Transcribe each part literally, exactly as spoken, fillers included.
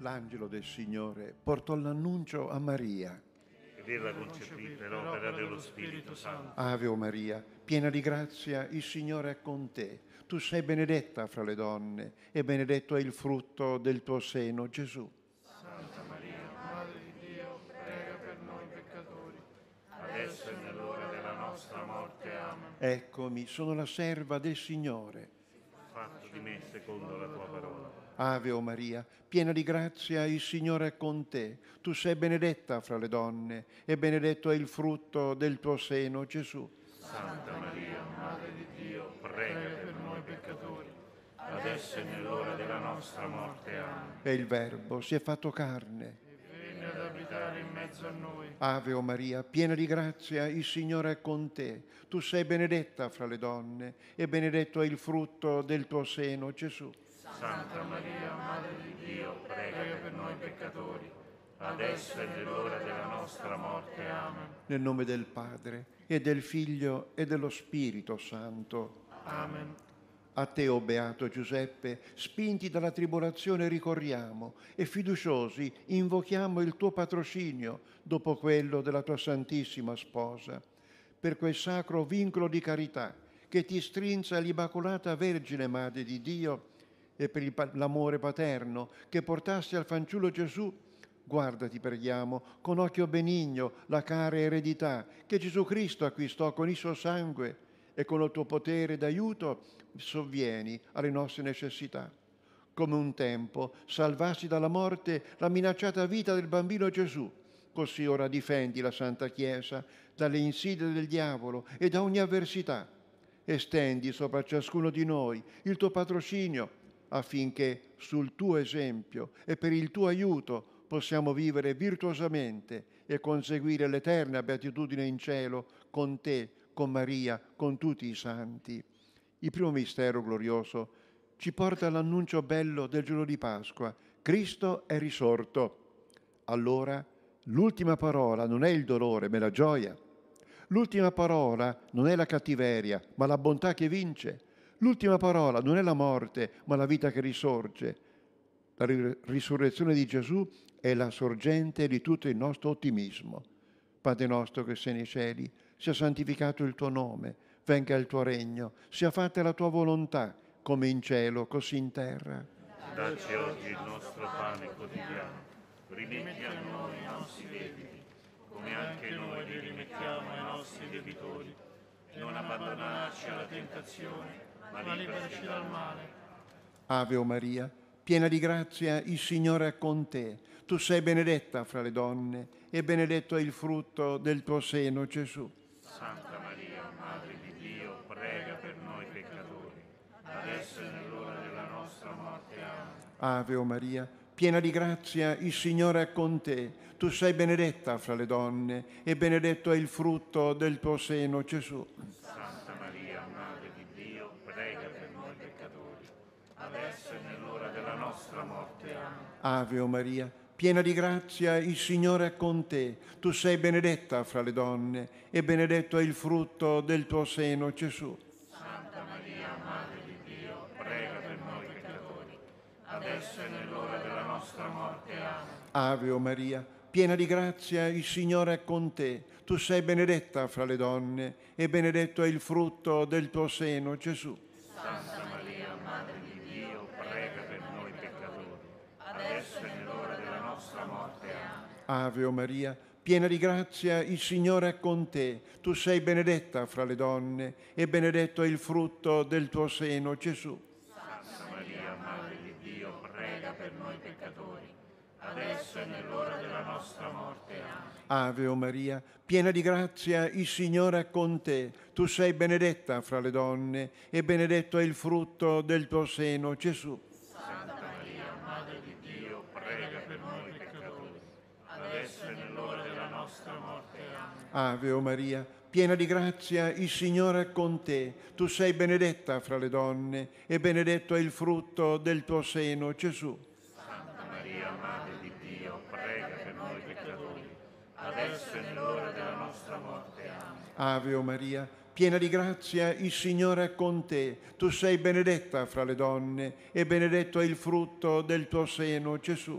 l'angelo del Signore portò l'annuncio a Maria. Ed ella concepì per opera dello Spirito Santo. Ave Maria, piena di grazia, il Signore è con te. Tu sei benedetta fra le donne e benedetto è il frutto del tuo seno, Gesù. Santa Maria, Madre di Dio, prega per noi peccatori, adesso e nell'ora della nostra morte. Amen. Eccomi, sono la serva del Signore. Fatto di me secondo la tua parola. Ave o Maria, piena di grazia, il Signore è con te. Tu sei benedetta fra le donne e benedetto è il frutto del tuo seno, Gesù. Santa Maria, Madre di Dio, prega per noi peccatori, adesso e nell'ora della nostra morte. Amen. E il Verbo si è fatto carne. Vieni ad abitare in mezzo a noi. Ave o Maria, piena di grazia, il Signore è con te. Tu sei benedetta fra le donne e benedetto è il frutto del tuo seno, Gesù. Santa Maria, Madre di Dio, prega per noi peccatori, adesso e nell'ora della nostra morte. Amen. Nel nome del Padre, e del Figlio, e dello Spirito Santo. Amen. A te, o Beato Giuseppe, spinti dalla tribolazione ricorriamo e fiduciosi invochiamo il tuo patrocinio dopo quello della tua Santissima Sposa. Per quel sacro vincolo di carità che ti strinse all'Immacolata Vergine Madre di Dio e per il, l'amore paterno che portasti al fanciullo Gesù, guarda, ti preghiamo, con occhio benigno la cara eredità che Gesù Cristo acquistò con il suo sangue e con il tuo potere d'aiuto sovvieni alle nostre necessità. Come un tempo salvasti dalla morte la minacciata vita del bambino Gesù, così ora difendi la Santa Chiesa dalle insidie del diavolo e da ogni avversità. Estendi sopra ciascuno di noi il tuo patrocinio, affinché sul tuo esempio e per il tuo aiuto possiamo vivere virtuosamente e conseguire l'eterna beatitudine in cielo con te, con Maria, con tutti i santi. Il primo mistero glorioso ci porta all'annuncio bello del giorno di Pasqua. Cristo è risorto. Allora, l'ultima parola non è il dolore, ma la gioia. L'ultima parola non è la cattiveria, ma la bontà che vince. L'ultima parola non è la morte, ma la vita che risorge. La risurrezione di Gesù è la sorgente di tutto il nostro ottimismo. Padre nostro che sei nei cieli, sia santificato il tuo nome, venga il tuo regno, sia fatta la tua volontà, come in cielo, così in terra. Dacci oggi il nostro pane quotidiano, rimetti a noi i nostri debiti, come anche noi li rimettiamo ai nostri debitori. Non abbandonarci alla tentazione, ma liberaci dal male. Ave o Maria, piena di grazia, il Signore è con te. Tu sei benedetta fra le donne e benedetto è il frutto del tuo seno, Gesù. Santa Maria, Madre di Dio, prega per noi peccatori, adesso e nell'ora della nostra morte. Amen. Ave o Maria, piena di grazia, il Signore è con te. Tu sei benedetta fra le donne e benedetto è il frutto del tuo seno, Gesù. Santa Maria, Madre di Dio, prega per noi peccatori, adesso e nell'ora della nostra morte. Amen. Ave o Maria, piena di grazia, il Signore è con te. Tu sei benedetta fra le donne e benedetto è il frutto del tuo seno, Gesù. Santa Maria, Madre di Dio, prega per noi peccatori, adesso e nell'ora della nostra morte. Amen. Ave o Maria, piena di grazia, il Signore è con te. Tu sei benedetta fra le donne e benedetto è il frutto del tuo seno, Gesù. Santa Maria, Madre di Dio, prega per noi peccatori, adesso e nell'ora della nostra morte. Amen. Ave o Maria, piena di grazia, il Signore è con te. Tu sei benedetta fra le donne e benedetto è il frutto del tuo seno, Gesù. Santa Maria, Madre di Dio, prega per noi peccatori, adesso e nell'ora della nostra morte. Amen. Ave o Maria, piena di grazia, il Signore è con te. Tu sei benedetta fra le donne e benedetto è il frutto del tuo seno, Gesù. Santa Maria, Madre di Dio, prega per noi peccatori, adesso e nell'ora della nostra morte. Amen. Ave o Maria, piena di grazia, il Signore è con te. Tu sei benedetta fra le donne e benedetto è il frutto del tuo seno, Gesù. Santa Maria, Madre di Dio, prega per noi peccatori, adesso e nell'ora della nostra morte. Amen. Ave o Maria, piena di grazia, il Signore è con te. Tu sei benedetta fra le donne e benedetto è il frutto del tuo seno, Gesù.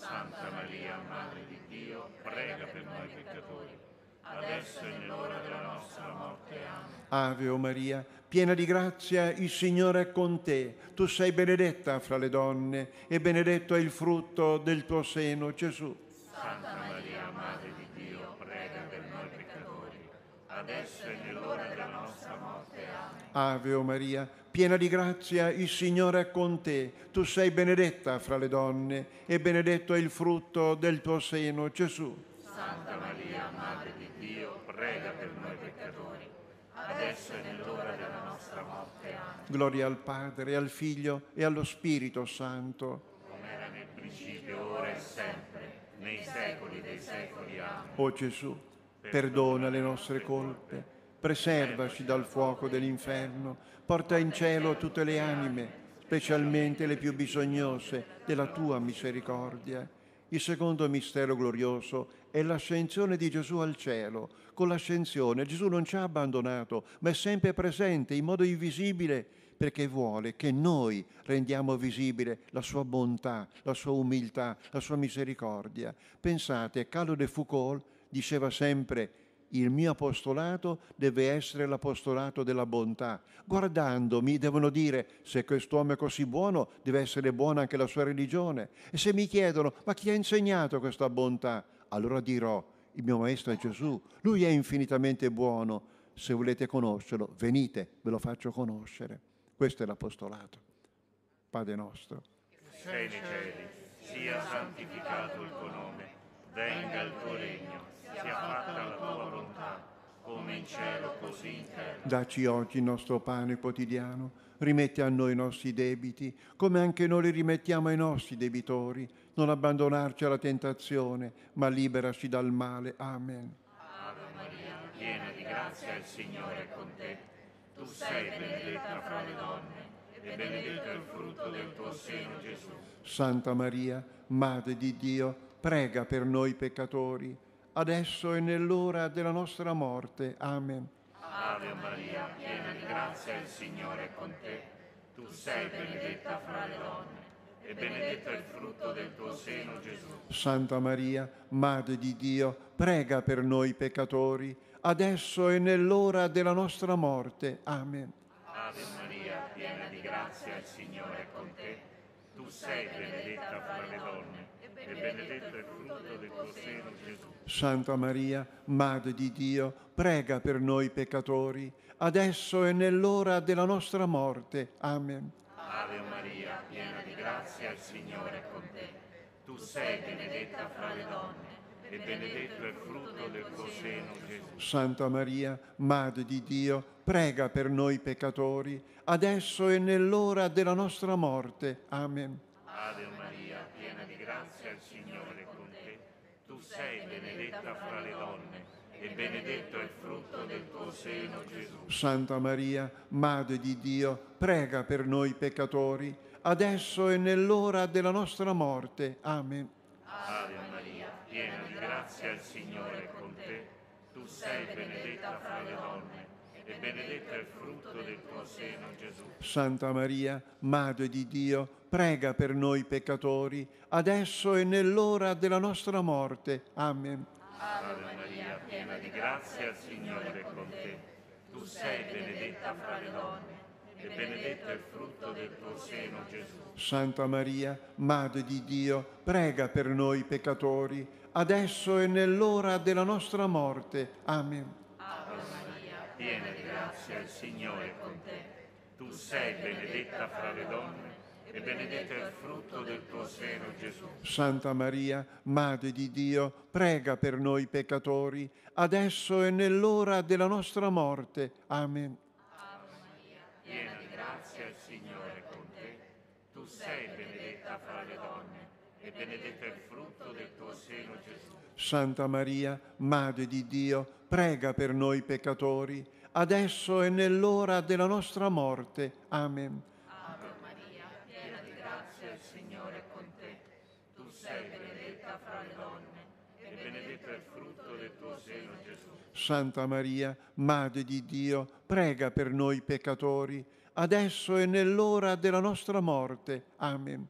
Santa Maria, Madre di Dio, prega per noi peccatori, adesso e nell'ora della nostra morte. Amen. Ave o Maria, piena di grazia, il Signore è con te. Tu sei benedetta fra le donne e benedetto è il frutto del tuo seno, Gesù. Santa Maria, Madre di Dio, prega per noi peccatori, adesso e nell'ora della nostra morte. Amen. Ave o Maria, piena di grazia, il Signore è con te. Tu sei benedetta fra le donne e benedetto è il frutto del tuo seno, Gesù. Santa Maria, Madre di Dio, prega per noi peccatori, adesso e nell'ora della nostra morte. Amen. Gloria al Padre, al Figlio e allo Spirito Santo. Come era nel principio, ora e sempre, nei secoli dei secoli. Amen. O Gesù, perdona le nostre colpe, preservaci dal fuoco dell'inferno, porta in cielo tutte le anime, specialmente le più bisognose della tua misericordia. Il secondo mistero glorioso è l'ascensione di Gesù al cielo. Con l'ascensione Gesù non ci ha abbandonato, ma è sempre presente in modo invisibile, perché vuole che noi rendiamo visibile la sua bontà, la sua umiltà, la sua misericordia. Pensate, Carlo de Foucault diceva sempre: il mio apostolato deve essere l'apostolato della bontà. Guardandomi devono dire: se quest'uomo è così buono, deve essere buona anche la sua religione. E se mi chiedono: ma chi ha insegnato questa bontà? Allora dirò: il mio maestro è Gesù. Lui è infinitamente buono. Se volete conoscerlo, venite, ve lo faccio conoscere. Questo è l'apostolato. Padre nostro, che sei nei cieli, sia santificato il tuo nome, venga il tuo regno, sia fatta la tua volontà, come in cielo così in terra. Dacci oggi il nostro pane quotidiano, rimetti a noi i nostri debiti, come anche noi li rimettiamo ai nostri debitori. Non abbandonarci alla tentazione, ma liberaci dal male. Amen. Ave Maria, piena di grazia, il Signore è con te. Tu sei benedetta fra le donne, e benedetto è il frutto del tuo seno, Gesù. Santa Maria, Madre di Dio, prega per noi peccatori, adesso e nell'ora della nostra morte. Amen. Ave Maria, piena di grazia, il Signore è con te. Tu sei benedetta fra le donne, e benedetto è il frutto del tuo seno, Gesù. Santa Maria, Madre di Dio, prega per noi peccatori, adesso e nell'ora della nostra morte. Amen. Ave Maria, piena di grazia, il Signore è con te. Tu sei benedetta fra le donne, e benedetto è il frutto del tuo seno, Gesù. Santa Maria, Madre di Dio, prega per noi peccatori, adesso e nell'ora della nostra morte. Amen. Ave Maria, piena di grazia, il Signore è con te. Tu sei benedetta fra le donne, e benedetto è il frutto del tuo seno, Gesù. Santa Maria, Madre di Dio, prega per noi peccatori, adesso e nell'ora della nostra morte. Amen. Ave Maria, piena di grazia, il Signore è con te. Tu sei benedetta fra le donne, e benedetto è il frutto del tuo seno, Gesù. Santa Maria, Madre di Dio, prega per noi peccatori, adesso e nell'ora della nostra morte. Amen. Ave Maria, piena di grazia, il Signore è con te. Tu sei benedetta fra le donne, e benedetto è il frutto del tuo seno, Gesù. Santa Maria, Madre di Dio, prega per noi peccatori, adesso e nell'ora della nostra morte. Amen. Ave Maria, piena di grazia, il Signore è con te. Tu sei benedetta fra le donne, e benedetto è il frutto del tuo seno, Gesù. Santa Maria, Madre di Dio, prega per noi peccatori, adesso e nell'ora della nostra morte. Amen. Ave Maria, piena di grazia, il Signore è con te. Tu sei benedetta fra le donne, e benedetto è il frutto del tuo seno, Gesù. Santa Maria, Madre di Dio, prega per noi peccatori, adesso e nell'ora della nostra morte. Amen. Ave Maria, piena di grazia, il Signore è con te. Tu sei benedetta fra le donne, e benedetto è il frutto del tuo seno, Gesù. Santa Maria, Madre di Dio, prega per noi peccatori, adesso e nell'ora della nostra morte. Amen. Ave Maria, piena di grazia, il Signore è con te. Tu sei benedetta fra le donne, e benedetto è il frutto del tuo seno, Gesù. Santa Maria, Madre di Dio, prega per noi peccatori, adesso e nell'ora della nostra morte. Amen.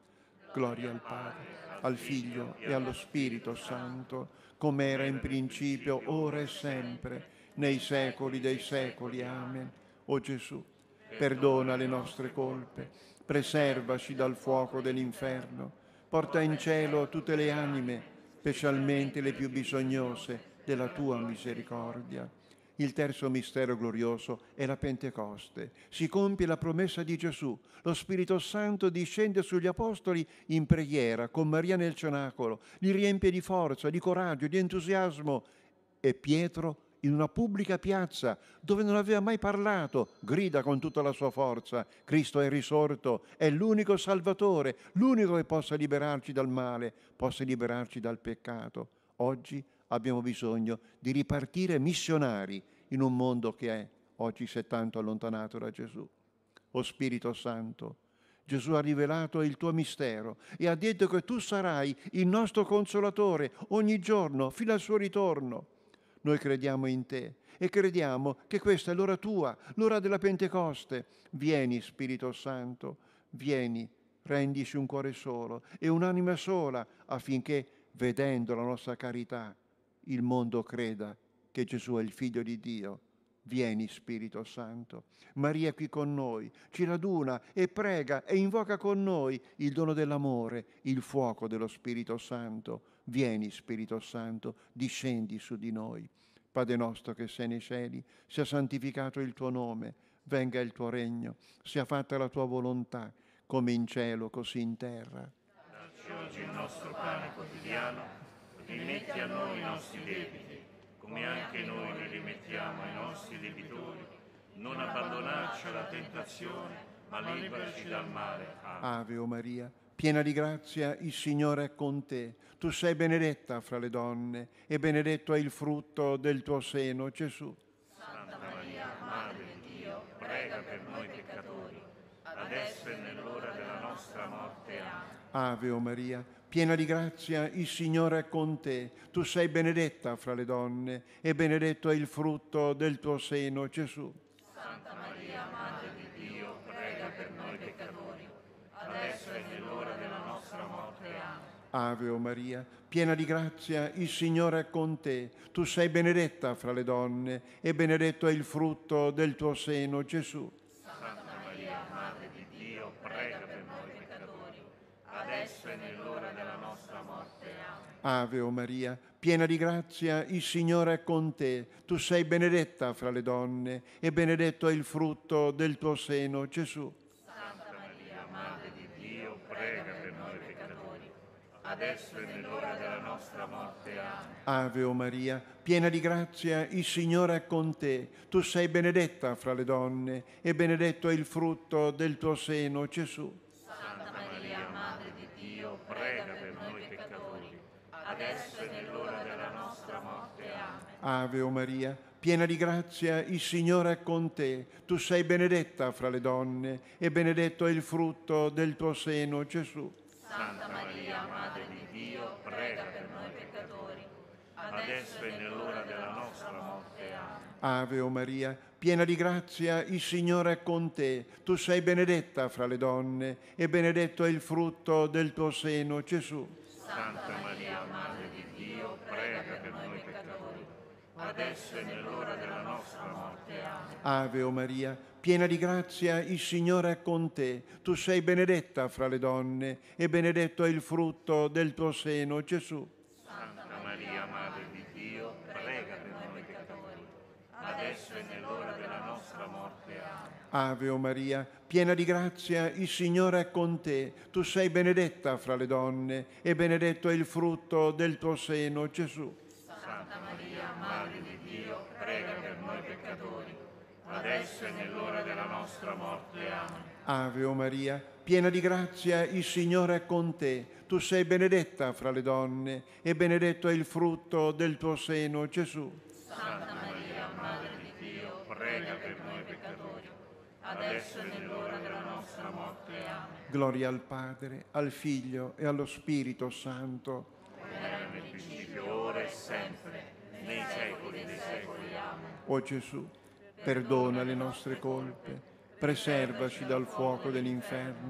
Gloria al Padre, al Figlio e allo Spirito Santo, come era in principio, ora e sempre, nei secoli dei secoli. Amen. O Gesù, perdona le nostre colpe, preservaci dal fuoco dell'inferno, porta in cielo tutte le anime, specialmente le più bisognose della tua misericordia. Il terzo mistero glorioso è la Pentecoste. Si compie la promessa di Gesù. Lo Spirito Santo discende sugli Apostoli in preghiera, con Maria nel cenacolo, li riempie di forza, di coraggio, di entusiasmo. E Pietro, in una pubblica piazza, dove non aveva mai parlato, grida con tutta la sua forza: Cristo è risorto, è l'unico Salvatore, l'unico che possa liberarci dal male, possa liberarci dal peccato. Oggi abbiamo bisogno di ripartire missionari in un mondo che è oggi si è tanto allontanato da Gesù. O Spirito Santo, Gesù ha rivelato il tuo mistero e ha detto che tu sarai il nostro consolatore ogni giorno fino al suo ritorno. Noi crediamo in te e crediamo che questa è l'ora tua, l'ora della Pentecoste. Vieni, Spirito Santo, vieni, rendici un cuore solo e un'anima sola, affinché, vedendo la nostra carità, il mondo creda che Gesù è il Figlio di Dio. Vieni, Spirito Santo. Maria è qui con noi, ci raduna e prega e invoca con noi il dono dell'amore, il fuoco dello Spirito Santo. Vieni, Spirito Santo, discendi su di noi. Padre nostro che sei nei cieli, sia santificato il tuo nome, venga il tuo regno, sia fatta la tua volontà, come in cielo, così in terra. Dacci oggi il nostro pane quotidiano, rimetti a noi i nostri debiti, come anche noi li rimettiamo ai nostri debitori. Non abbandonarci alla tentazione, ma liberaci dal male. Amen. Ave o Maria, piena di grazia, il Signore è con te. Tu sei benedetta fra le donne e benedetto è il frutto del tuo seno, Gesù. Santa Maria, Madre di Dio, prega per noi peccatori, adesso e nell'ora della nostra morte. Amen. Ave o Maria, piena di grazia, il Signore è con te. Tu sei benedetta fra le donne e benedetto è il frutto del tuo seno, Gesù. Santa Maria, Madre di Dio, prega per noi peccatori, adesso e nell'ora della nostra morte. Amen. Ave o Maria, piena di grazia, il Signore è con te. Tu sei benedetta fra le donne e benedetto è il frutto del tuo seno, Gesù. Santa Maria, Madre di Dio, prega per noi peccatori, adesso e nell'ora della nostra morte. Amen. Ave o Maria, piena di grazia, il Signore è con te. Tu sei benedetta fra le donne e benedetto è il frutto del tuo seno, Gesù. Santa Maria, Madre di Dio, prega per noi peccatori, adesso e nell'ora della nostra morte. Amen. Ave o Maria, piena di grazia, il Signore è con te. Tu sei benedetta fra le donne e benedetto è il frutto del tuo seno, Gesù. Santa Maria, Madre di Dio, prega per noi peccatori, adesso e nell'ora della nostra morte. Amen. Ave o Maria, piena di grazia, il Signore è con te. Tu sei benedetta fra le donne e benedetto è il frutto del tuo seno, Gesù. Santa Maria, Madre di Dio, prega per noi peccatori, adesso e nell'ora della nostra morte. Amen. Ave o Maria, piena di grazia, il Signore è con te. Tu sei benedetta fra le donne e benedetto è il frutto del tuo seno, Gesù. Santa Maria, Madre di Dio, prega per noi peccatori, adesso e nell'ora della nostra morte. Amen. Ave o Maria, piena di grazia, il Signore è con te. Tu sei benedetta fra le donne e benedetto è il frutto del tuo seno, Gesù. Santa Maria, Madre di Dio, prega per noi peccatori, adesso e nell'ora della nostra morte. Amen. Ave o Maria, piena di grazia, il Signore è con te. Tu sei benedetta fra le donne e benedetto è il frutto del tuo seno, Gesù. Santa Maria, Madre di Dio, prega per noi peccatori, adesso e nell'ora della nostra morte. Amen. Ave o Maria, piena di grazia, il Signore è con te. Tu sei benedetta fra le donne e benedetto è il frutto del tuo seno, Gesù. Santa Maria, Madre di Dio, prega per noi peccatori, adesso e nell'ora della nostra morte. Amen. Gloria al Padre, al Figlio e allo Spirito Santo. Come era nel principio, ora e sempre, nei secoli dei secoli. Amen. O Gesù, perdona le nostre colpe, preservaci dal fuoco dell'inferno,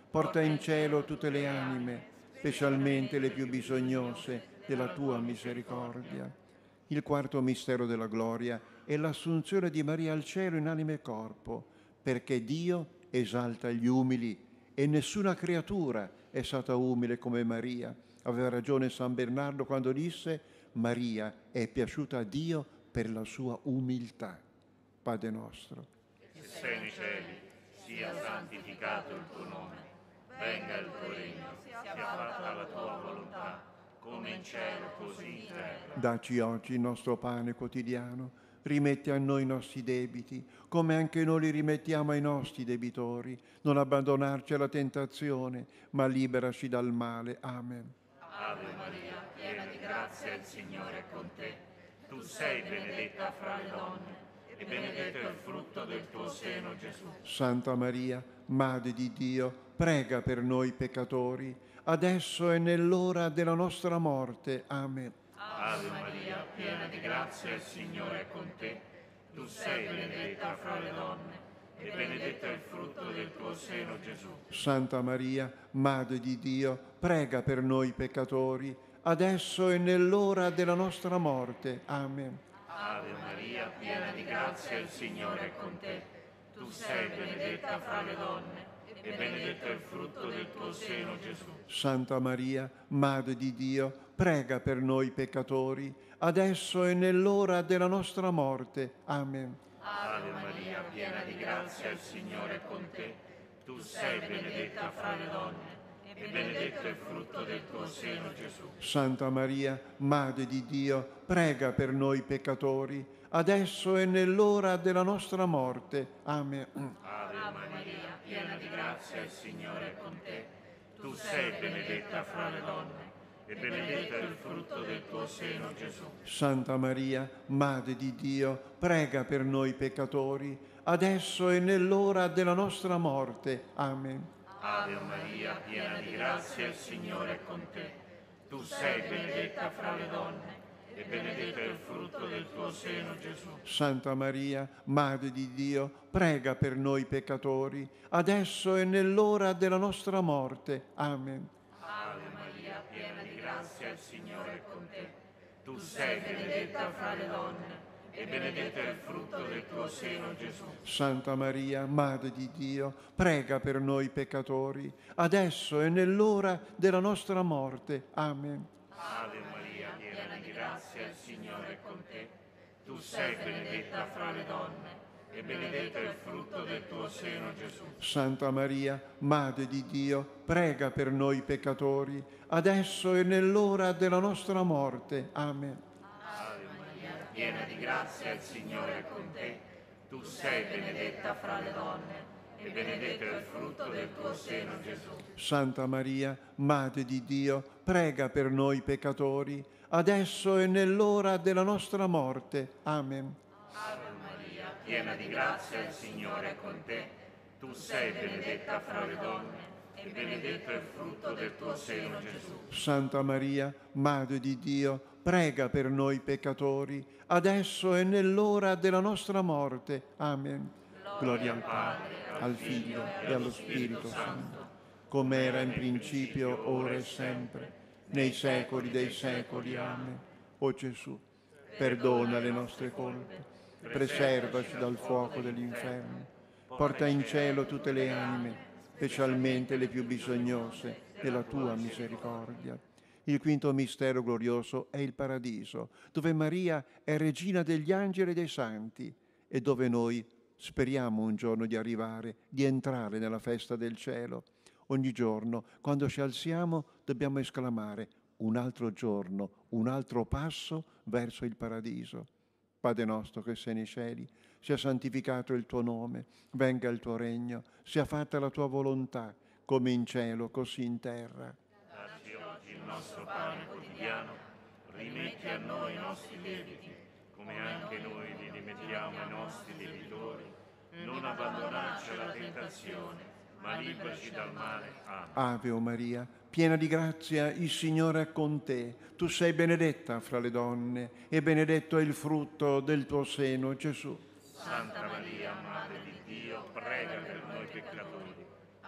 porta in cielo tutte le anime, specialmente le più bisognose della tua misericordia. Il quarto mistero della gloria è l'assunzione di Maria al cielo in anima e corpo, perché Dio esalta gli umili e nessuna creatura è stata umile come Maria. Aveva ragione San Bernardo quando disse: Maria è piaciuta a Dio per la sua umiltà. Padre nostro, che sei nei cieli, sia santificato il tuo nome, venga il tuo regno, sia fatta la tua volontà, come in cielo così in terra. Dacci oggi il nostro pane quotidiano, rimetti a noi i nostri debiti, come anche noi li rimettiamo ai nostri debitori. Non abbandonarci alla tentazione, ma liberaci dal male. Amen. Ave Maria, piena di grazia, il Signore è con te. Tu sei benedetta fra le donne, e benedetto è il frutto del tuo seno, Gesù. Santa Maria, Madre di Dio, prega per noi peccatori, adesso e nell'ora della nostra morte. Amen. Ave Maria, piena di grazia, il Signore è con te. Tu sei benedetta fra le donne, e benedetto è il frutto del tuo seno, Gesù. Santa Maria, Madre di Dio, prega per noi peccatori, adesso e nell'ora della nostra morte. Amen. Ave Maria, piena di grazia, il Signore è con te. Tu sei benedetta fra le donne, e benedetto è il frutto del tuo seno, Gesù. Santa Maria, Madre di Dio, prega per noi peccatori, adesso e nell'ora della nostra morte. Amen. Ave Maria, piena di grazia, il Signore è con te. Tu sei benedetta fra le donne, e benedetto è il frutto del tuo seno, Gesù. Santa Maria, Madre di Dio, prega per noi peccatori, adesso e nell'ora della nostra morte. Amen. Ave Maria, piena di grazia, il Signore è con te. Tu sei benedetta fra le donne, e benedetto è il frutto del tuo seno, Gesù. Santa Maria, Madre di Dio, prega per noi peccatori, adesso e nell'ora della nostra morte. Amen. Ave Maria, piena di grazia, il Signore è con te. Tu sei benedetta fra le donne, e benedetto è il frutto del tuo seno, Gesù. Santa Maria, Madre di Dio, prega per noi peccatori, adesso e nell'ora della nostra morte. Amen. Ave Maria, piena di grazia, il Signore è con te. Tu sei benedetta fra le donne, e benedetto è il frutto del tuo seno, Gesù. Santa Maria, Madre di Dio, prega per noi peccatori, adesso e nell'ora della nostra morte. Amen. Ave Maria, piena di grazia, il Signore è con te. Tu sei benedetta fra le donne, e benedetto è il frutto del tuo seno, Gesù. Santa Maria, Madre di Dio, prega per noi peccatori, adesso e nell'ora della nostra morte. Amen. Ave Maria, piena di grazia, il Signore è con te. Tu sei benedetta fra le donne, e benedetto è il frutto del tuo seno, Gesù. Santa Maria, Madre di Dio, prega per noi peccatori, adesso e nell'ora della nostra morte. Amen. Ave Maria, piena di grazia, il Signore è con te. Tu sei benedetta fra le donne, e benedetto è il frutto del tuo seno, Gesù. Santa Maria, Madre di Dio, prega per noi peccatori, adesso e nell'ora della nostra morte. Amen. Gloria al Padre, al Figlio e allo Spirito Santo, come era in principio, ora e sempre, nei secoli dei secoli. Amen. O Gesù, perdona le nostre colpe, preservaci dal fuoco dell'inferno, porta in cielo tutte le anime, specialmente le più bisognose della tua misericordia. Il quinto mistero glorioso è il paradiso, dove Maria è regina degli angeli e dei santi e dove noi speriamo un giorno di arrivare, di entrare nella festa del cielo. Ogni giorno, quando ci alziamo, dobbiamo esclamare: un altro giorno, un altro passo verso il paradiso. Padre nostro che sei nei cieli, sia santificato il tuo nome, venga il tuo regno, sia fatta la tua volontà, come in cielo, così in terra. Dacci oggi il nostro pane quotidiano, rimetti a noi i nostri debiti, come anche noi li rimettiamo ai nostri debitori. Non abbandonarci alla tentazione, ma liberaci dal male. Amen. Ave o Maria, piena di grazia, il Signore è con te. Tu sei benedetta fra le donne e benedetto è il frutto del tuo seno, Gesù. Santa Maria, Madre di Dio, prega per noi peccatori,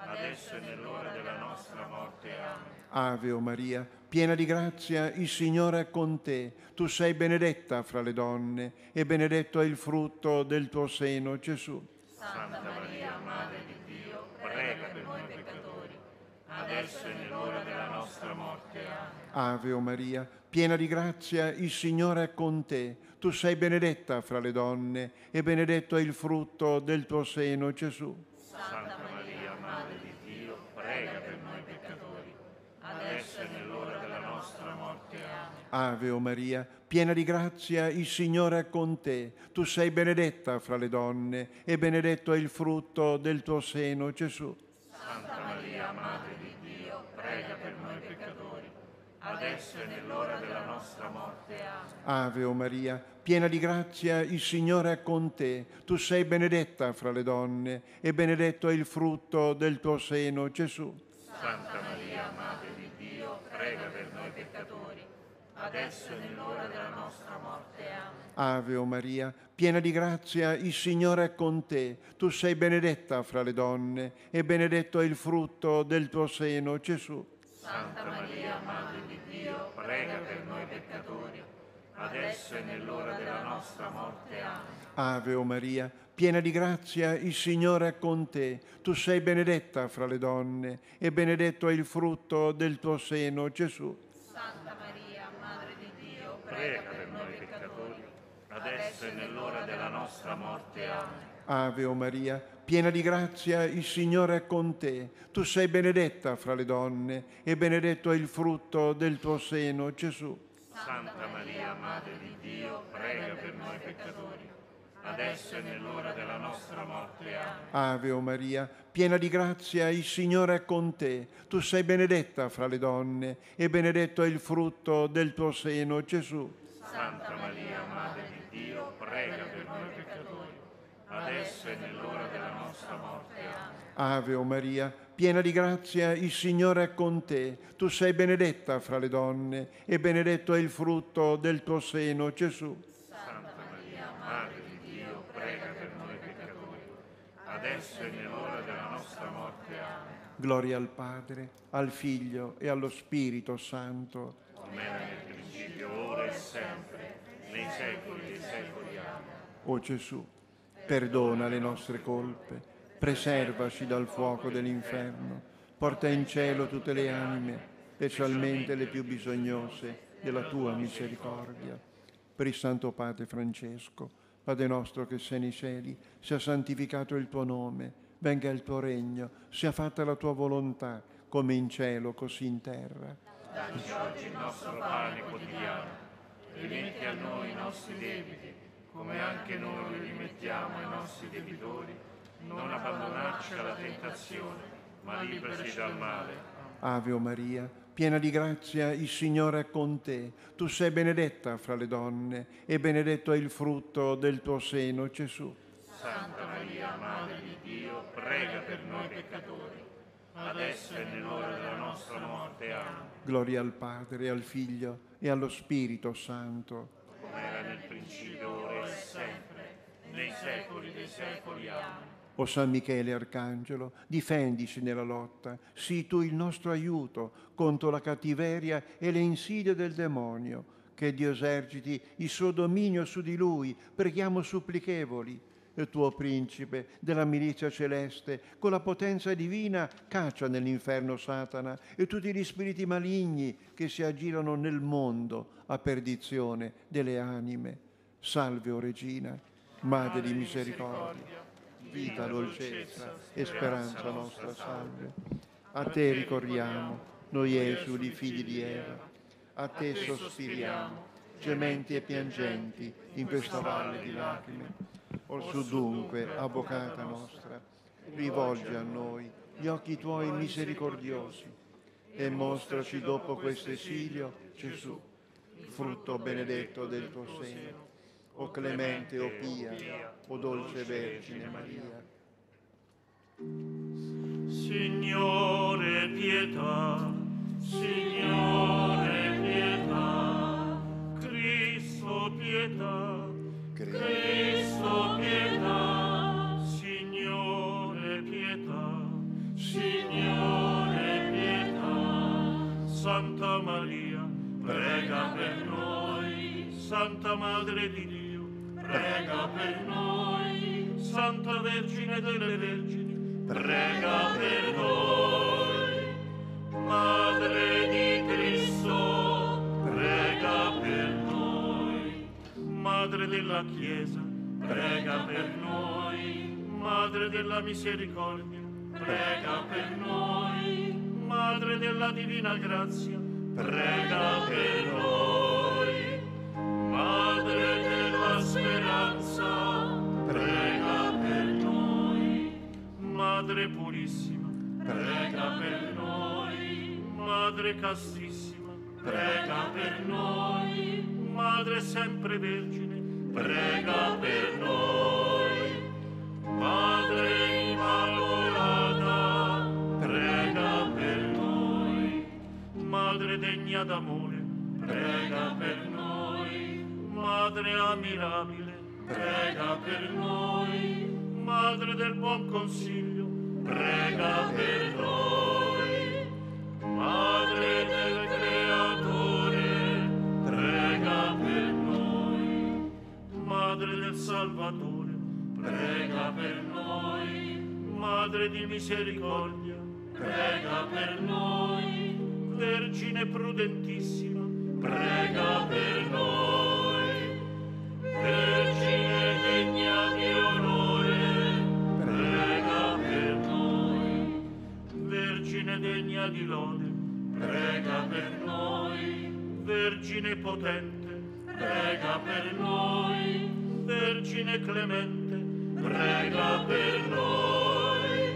adesso e nell'ora della nostra morte. Amen. Ave o Maria, piena di grazia, il Signore è con te. Tu sei benedetta fra le donne e benedetto è il frutto del tuo seno, Gesù. Santa Maria, Madre di Dio, prega per noi peccatori, adesso e nell'ora della nostra morte. Amen. Ave o Maria, piena di grazia, il Signore è con te. Tu sei benedetta fra le donne e benedetto è il frutto del tuo seno, Gesù. Santa Maria, Madre di Dio, prega per noi peccatori, adesso e nell'ora della nostra morte. Amen. Ave o Maria, piena di grazia, il Signore è con te. Tu sei benedetta fra le donne e benedetto è il frutto del tuo seno, Gesù. Santa Maria, Madre di Dio, prega per noi peccatori, adesso e nell'ora della nostra morte. Amen. Ave o Maria, piena di grazia, il Signore è con te. Tu sei benedetta fra le donne e benedetto è il frutto del tuo seno, Gesù. Santa Maria, Madre di Dio, prega per noi peccatori, adesso e nell'ora della nostra morte. Amen. Ave o Maria, piena di grazia, il Signore è con te. Tu sei benedetta fra le donne e benedetto è il frutto del tuo seno, Gesù. Santa Maria, Madre di Dio, prega per noi peccatori, adesso e nell'ora della nostra morte. Amen. Ave o Maria, piena di grazia, il Signore è con te. Tu sei benedetta fra le donne e benedetto è il frutto del tuo seno, Gesù. Santa Maria, Madre di Dio, prega per noi peccatori, adesso e nell'ora della nostra morte. Amen. Ave o Maria, piena di grazia, il Signore è con te. Tu sei benedetta fra le donne e benedetto è il frutto del tuo seno, Gesù. Santa Maria, Madre di Dio, prega per noi peccatori, adesso e nell'ora della nostra morte. Amen. Ave o Maria, piena di grazia, il Signore è con te. Tu sei benedetta fra le donne e benedetto è il frutto del tuo seno, Gesù. Santa Maria, Madre di Dio, prega per noi peccatori, adesso e nell'ora della nostra morte. Amen. Ave o Maria, piena di grazia, il Signore è con te. Tu sei benedetta fra le donne e benedetto è il frutto del tuo seno, Gesù. Santa Maria, Madre di Dio, prega per noi peccatori, adesso e nell'ora della nostra morte. Amen. Gloria al Padre, al Figlio e allo Spirito Santo. Come era nel principio, ora e sempre, nei secoli dei secoli. Amen. O Gesù, perdona le nostre colpe, preservaci dal fuoco dell'inferno, porta in cielo tutte le anime, specialmente le più bisognose della tua misericordia. Per il Santo Padre Francesco, Padre nostro che sei nei cieli, sia santificato il tuo nome, venga il tuo regno, sia fatta la tua volontà, come in cielo, così in terra. Dacci oggi il nostro pane quotidiano, rimetti a noi i nostri debiti, come anche noi li rimettiamo ai nostri debitori, non abbandonarci alla tentazione, ma liberaci dal male. Ave o Maria, piena di grazia, il Signore è con te. Tu sei benedetta fra le donne e benedetto è il frutto del tuo seno, Gesù. Santa Maria, Madre di Dio, prega per noi peccatori, adesso e nell'ora della nostra morte. Amen. Gloria al Padre, al Figlio e allo Spirito Santo. Come era nel principio, ora e sempre, nei secoli dei secoli. Amen. O San Michele Arcangelo, difendici nella lotta, sii tu il nostro aiuto contro la cattiveria e le insidie del demonio. Che Dio eserciti il suo dominio su di lui, preghiamo supplichevoli. Il tuo principe della milizia celeste, con la potenza divina, caccia nell'inferno Satana e tutti gli spiriti maligni che si aggirano nel mondo a perdizione delle anime. Salve, o Regina, Madre di misericordia, vita, dolcezza e speranza nostra, salve. A te ricorriamo, noi esuli figli di Eva, a te sospiriamo, gementi e piangenti in questa valle di lacrime. Orsù dunque, avvocata nostra, rivolgi a noi gli occhi tuoi misericordiosi e mostraci dopo questo esilio Gesù, frutto benedetto del tuo seno. O clemente, o pia, o dolce Vergine Maria. Signore pietà, Signore pietà, Cristo pietà, Cristo pietà, Signore pietà, Signore Santa Maria, prega per noi. Santa Madre di Dio, prega per noi. Santa Vergine delle Vergini, prega per noi. Madre di Cristo, prega per noi. Madre della Chiesa, prega per noi. Madre della misericordia, prega per noi. Madre della divina grazia, prega per noi. Madre della speranza, prega per noi. Madre purissima, prega per noi. Madre castissima, prega per noi. Madre sempre vergine, prega per noi. Madre immacolata, prega per noi. Madre degna d'amore, prega per noi. Madre ammirabile, prega per noi. Madre del buon consiglio, prega per noi. Madre del Creatore, prega per noi. Madre del Salvatore, prega per noi. Madre di misericordia, prega per noi. Vergine prudentissima, prega per noi. Vergine degna di onore, prega per noi. Vergine degna di lode, prega per noi. Vergine potente, prega per noi. Vergine clemente, prega per noi.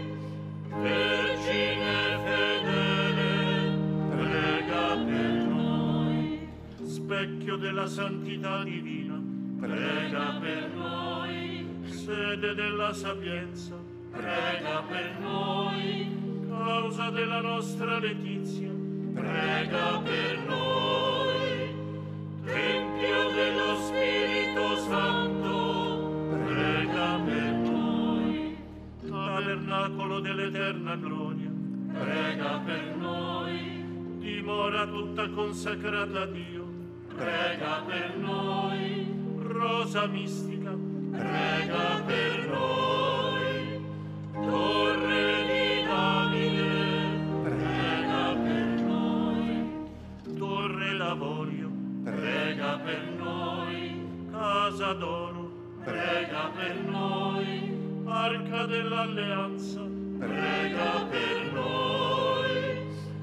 Vergine fedele, prega per noi. Specchio della santità divina, prega per noi. Sede della sapienza, prega per noi. Causa della nostra letizia, prega per noi. Tempio dello Spirito Santo, prega per noi. Tabernacolo dell'eterna gloria, prega per noi. Dimora tutta consacrata a Dio, prega per noi. Rosa mistica, prega per noi. Torre di Davide, prega per noi. Torre Lavorio, prega per noi. Casa d'oro, prega per noi. Arca dell'alleanza, prega per noi.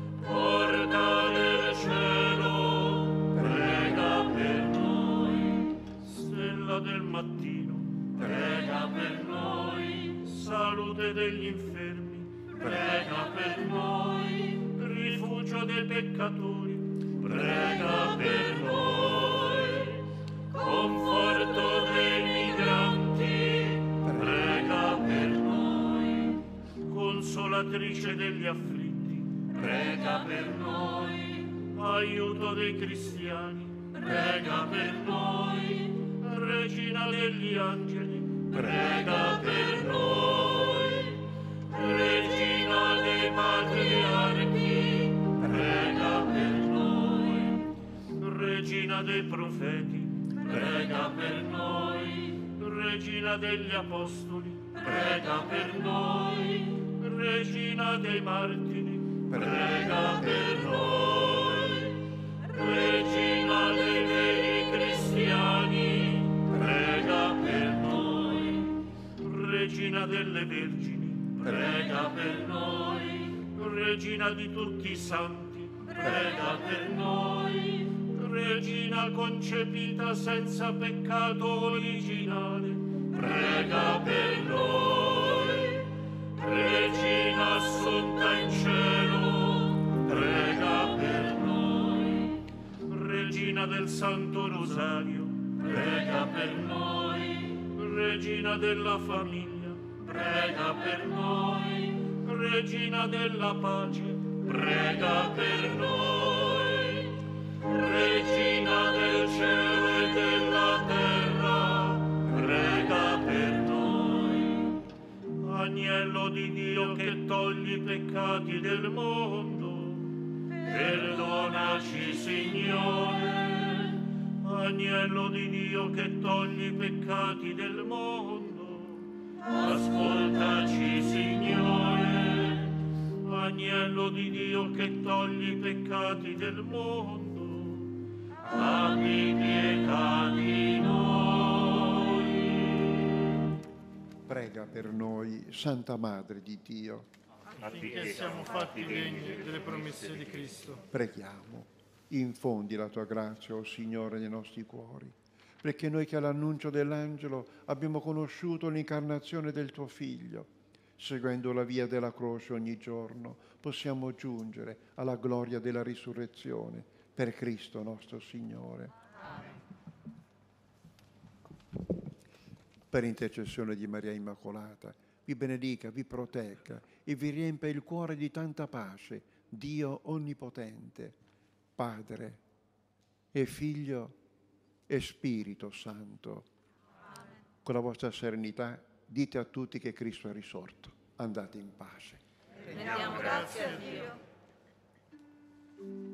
Porta del cielo, prega per noi. Stella del mattino, prega per noi. Salute degli infermi, prega per noi. Rifugio dei peccatori, prega per noi. Conforto dei migranti, prega per noi. Consolatrice degli afflitti, prega per noi. Aiuto dei cristiani, prega per noi. Regina degli angeli, prega per noi. Regina dei patriarchi, prega per noi. Regina dei profeti, prega per noi. Regina degli apostoli, prega per noi. Regina dei martiri, prega per noi. Regina dei veri cristiani, prega per noi. Regina delle vergini, prega per noi. Regina di tutti i santi, prega per noi. Regina concepita senza peccato originale, prega per noi. Regina assunta in cielo, prega per noi. Regina del Santo Rosario, prega per noi. Regina della famiglia, prega per noi. Regina della pace, prega per noi. Regina del cielo e della terra, prega per noi. Agnello di Dio che togli i peccati del mondo, perdona Ascoltaci, Signore. Agnello di Dio che togli i peccati del mondo, ascoltaci, Signore. Agnello di Dio che togli i peccati del mondo, abbi pietà di noi. Prega per noi, Santa Madre di Dio, affinché siamo fatti degni delle promesse di Cristo. Preghiamo. Infondi la tua grazia, o Signore, nei nostri cuori, perché noi che all'annuncio dell'angelo abbiamo conosciuto l'incarnazione del tuo Figlio, seguendo la via della croce ogni giorno, possiamo giungere alla gloria della risurrezione per Cristo nostro Signore. Amen. Per intercessione di Maria Immacolata, vi benedica, vi protegga e vi riempia il cuore di tanta pace, Dio Onnipotente, Padre e Figlio e Spirito Santo. Amen. Con la vostra serenità dite a tutti che Cristo è risorto. Andate in pace. Rendiamo grazie a Dio.